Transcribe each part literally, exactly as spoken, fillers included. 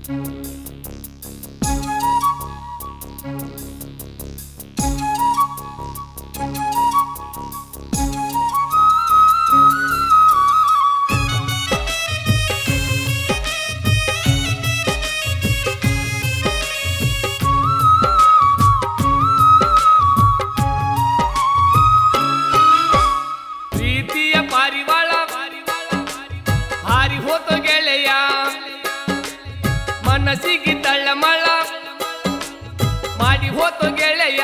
ಮನಸ್ಸಿಗೆ ತಳ್ಳಮಳ ಮಾಡಿ ಹೋತು ಗೆಳೆಯ,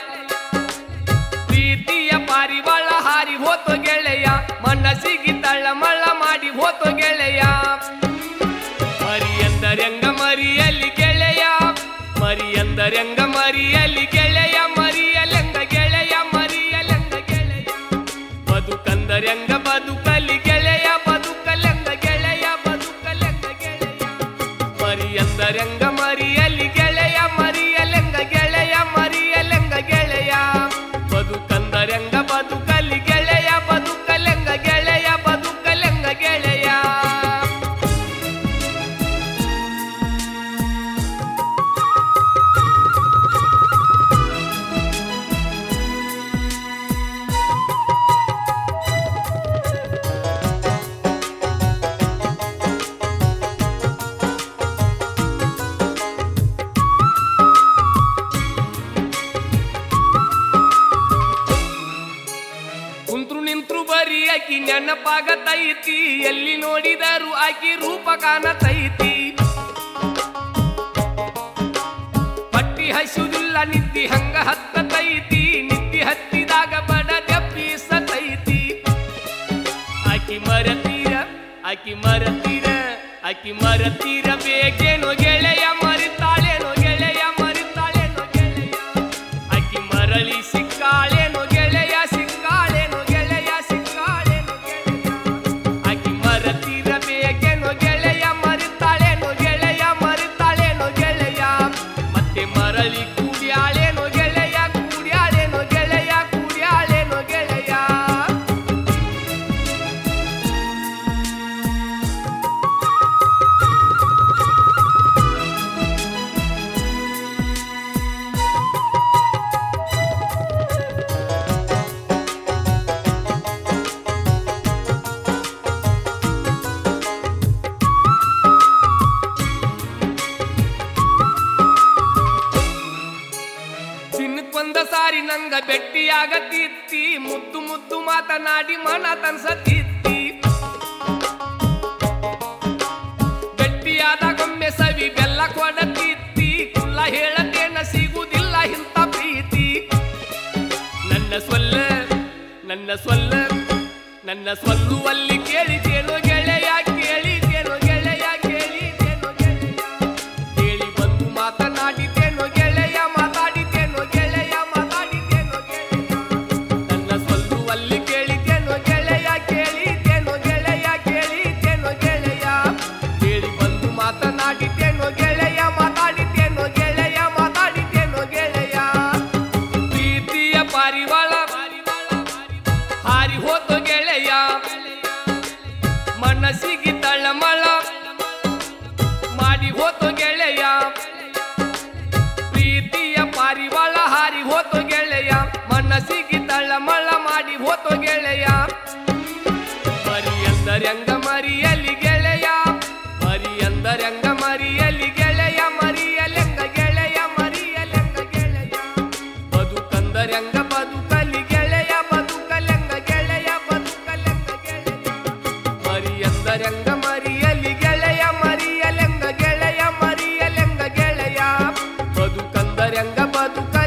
ಪ್ರೀತಿಯ ಪಾರಿವಾಳ ಹಾರಿ ಹೋತು ಗೆಳೆಯ, ಮನಸ್ಸಿಗೆ ತಳ್ಳಮಳ ಮಾಡಿ ಹೋತು ಗೆಳೆಯ. ಮರಿ ಎಂದರೆಂಗ ಮರಿಯಲಿ ಗೆಳೆಯ, ಮರಿ ಎಂದರೆಂಗ ಮರಿಯಲಿ ಗೆಳೆಯ, ಮರಿಯಲೆಂಗ ಗೆಳೆಯ, ಮರಿಯಲೆಂಗ ಗೆಳೆಯ. ಬದುಕಂದರೆಂಗ ಬದುಕಲಿ ಗೆಳೆಯ, ಬದುಕಲೆಂಗ ಗೆಳೆಯ, ಬದುಕಲೆಂಗ ಗೆಳೆಯ. ಮರಿ ಎಂದರೆಂಗ ಮರಿಯಲಿ ಗೆಳೆಯ, ಮರಿಯಲೆಂಗ ಗೆಳೆಯ, ಮರಿಯಲೆಂಗ ಗೆಳೆಯ. ಬದುಕಂದರೆಂಗ ಬದುಕಲಿ ಗೆಳೆಯ, ಬದುಕಲೆಂಗ ಗೆಳೆಯ, ಬದುಕಲೆಂಗ ಗೆಳೆಯ. ಕುಂತ್ರು ನಿಂತ್ರು ಬರೀ ಆಕಿ ನೆನಪಾಗತೈತಿ, ಎಲ್ಲಿ ನೋಡಿದರು ಆಕಿ ರೂಪ ಕಾಣತೈತಿ. ಪಟ್ಟಿ ಹಸುದಿಲ್ಲ ನಿದ್ದಿ ಹಂಗ ಹತ್ತತೈತಿ, ನಿದ್ದಿ ಹತ್ತಿದಾಗ ಬಡ ದೆಬ್ಬಿಸತೈತಿ. ಆಕಿ ಮರತೀರ ಆಕಿ ಮರತೀರ ಆಕಿ ಮರತೀರ ಬೇಕೇನೋ ಗೆಳೆಯ, ಮರಿತಾಳೇನೋ ಗೆಳೆಯ, ಮರಿತಾಳೇನೋ ಗೆಳೆಯ. ಆಕಿ ಮರಳಿ ಸಿಕ್ಕಾಳೇನೋ ಗೆಳೆಯ, ಸಿಕ್ಕಾಳೇನೋ ಗೆಳೆಯ, ಸಿಕ್ಕಾಳೇನೋ ಗೆಳೆಯ. ಆಕಿ ಮರತೀರ ಬೇಕೇನೋ ಗೆಳೆಯ, ಮರಿತಾಳೇನೋ ಗೆಳೆಯ, ಮರಿತಾಳೇನೋ ಗೆಳೆಯ. ಮತ್ತೆ ಮರಳಿ ಕೂಡ್ಯಾಳೇನೋ ಗೆಳೆಯ, ಕೂಡ್ಯಾಳೇನೋ ಗೆಳೆಯ, ಕೂಡ್ಯಾಳೇನೋ ಗೆಳೆಯ. ದಿನಕ್ಕೊಂದ ಸಾರಿ ನಂಗ ಭೆಟ್ಟಿಯಾಗತಿತ್ತಿ, ಮುದ್ದು ಮುದ್ದು ಮಾತನಾಡಿ ಮನ ತನ್ಸತಿತ್ತಿ. ಭೆಟ್ಟಿಯಾದಾಗೊಮ್ಮೆ ಸವಿ ಬೆಲ್ಲ ಕೊಡತಿತ್ತಿ, ಕುಲ್ಲ ಹೇಳತೇನ ಸಿಗುವುದಿಲ್ಲ ಇಂಥ ಪ್ರೀತಿ. ನನ್ನ ಸೊಲ್ಲ ನನ್ನ ಸೊಲ್ಲ ನನ್ನ ಸೊಲ್ಲುವಲ್ಲಿ ಕೇಳಿತೇನೋ ಗೆಳೆಯ, ಕೇಳಿತೇನೋ ಗೆಳೆಯ, ಕೇಳಿತೇನೋ ಗೆಳೆಯ. ಕೇಳಿ ಬಂದು ಮಾತನಾಡಿತೇನೋ ಗೆಳೆಯ, ಮಾತಾಡಿತೇನೋ ಗೆಳೆಯ, ಮಾತಾಡಿತೇನೋ ಗೆಳೆಯ. ನನ್ನ ಸೊಲ್ಲುವಲ್ಲಿ ಕೇಳಿತೇನೋ ಗೆಳೆಯ, ಕೇಳಿತೇನೋ ಗೆಳೆಯ, ಕೇಳಿತೇನೋ ಗೆಳೆಯ. ಕೇಳಿ ಬಂದು ಮಾತನಾಡಿತೇನೋ ಗೆಳೆಯ, ಮಾತಾಡಿತೇನೋ ಗೆಳೆಯ, ಮಾತಾಡಿತೇನೋ ಗೆಳೆಯ. ಪ್ರೀತಿಯ ಪಾರಿವಾಳ ಹಾರಿ ಹೋತು ಗೆಳೆಯ, ಮನಸ್ಸಿಗೆ ತಳಮಳ ಮಾಡಿ ಹೋತು ಗೆಳೆಯ. ಪ್ರೀತಿಯ ಪಾರಿವಾಳ ಹಾರಿ ಹೋತು ಗೆಳೆಯ, ಮನಸ್ಸಿಗೆ ತಳಮಳ ಮಾಡಿ ಹೋತು ಗೆಳೆಯ. ಮರಿ ಎಂದರೆಂಗ ಮರಿಯಲಿ ಗೆಳೆಯ, ಮರಿ ಎಂದರೆಂಗ ಮರಿಯಲಿ ಗೆಳೆಯ, ಮರಿಯಲೆಂಗ ಗೆಳೆಯ, ಮರಿಯಲೆಂಗ ಗೆಳೆಯ. ಬದುಕಂದರೆಂಗ ಬದುಕಲಿ ಗೆಳೆಯ, ಬದುಕಲೆಂಗ ಗೆಳೆಯ, ಬದುಕಲೆಂಗ ಗೆಳೆಯ. ಮರಿ ಎಂದರೆಂಗ ಮರಿಯಲಿ ಗೆಳೆಯ, ಮರಿಯಲೆಂಗ ಗೆಳೆಯ, ಮರಿಯಲೆಂಗ ಗೆಳೆಯ. ಬದುಕಂದರೆಂಗ ಬದುಕ